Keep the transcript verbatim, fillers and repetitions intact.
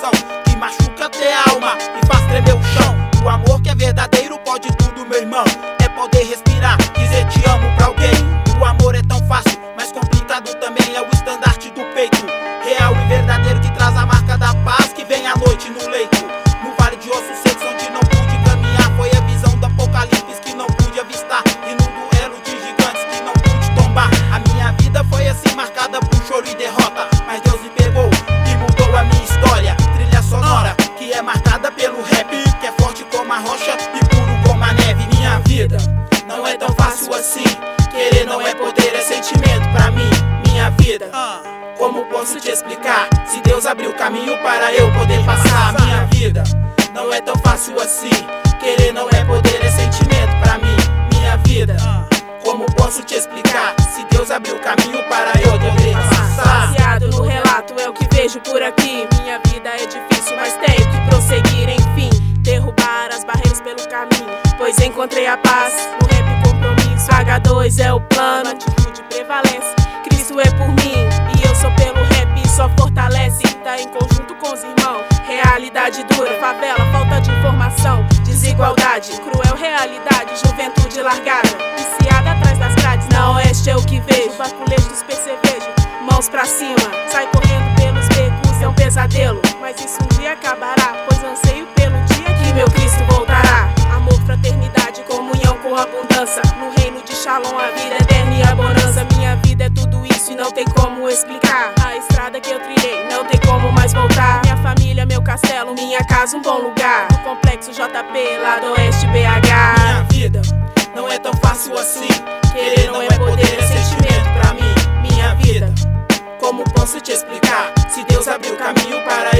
coração, que machuca até a alma e faz tremer o chão. O amor que é verdadeiro pode tudo, meu irmão. É poder respirar, dizer te amo pra alguém. O amor é tão fácil, mas complicado também. É o estandarte do peito, real e verdadeiro, que traz a marca da paz que vem à noite no leito. No vale de ossos secos onde não pude caminhar, foi a visão do apocalipse que não pude avistar. E num duelo de gigantes que não pude tombar. A minha vida foi assim, marcada por choro e derrota, mas Deus me pegou e mudou a minha história. Trilha sonora que é marcada pelo rap, que é forte como a rocha e puro como a neve. Minha vida não é tão fácil assim. Querer não é poder, é sentimento pra mim. Minha vida, como posso te explicar? Se Deus abriu o caminho para eu poder passar. Minha vida não é tão fácil assim. Querer não é poder, é sentimento pra mim. Minha vida, como posso te explicar? Se Deus abriu o caminho para eu poder passar. Baseado no relato é o que vejo por aqui. Minha vida é difícil, mas tenho que prosseguir, enfim. Derrubar as barreiras pelo caminho, pois encontrei a paz no rap compromisso. H dois é o plano, atitude prevalece. Cristo é por mim e eu sou pelo rap. Só fortalece, tá em conjunto com os irmãos. Realidade dura, favela, falta de informação, desigualdade, cruel realidade, juventude largada, viciada atrás das grades. Na oeste é o que vejo, baculejo dos percevejos, mãos pra cima, sai correndo pelos becos, é um pesadelo, mas isso um dia acabará, pois anseio pelo dia que meu Cristo voltará. Amor, fraternidade, comunhão com abundância, no reino de Shalom a vida eterna e a bonança. Minha vida é tudo isso e não tem como explicar. A estrada que eu trilhei não tem como mais voltar. Minha família, meu castelo, minha casa, um bom lugar. O complexo J P, lá do oeste B H. Minha vida não é tão fácil assim. Querer não é poder, é sentimento pra mim. Minha vida, como posso te explicar? Se Deus abriu o caminho para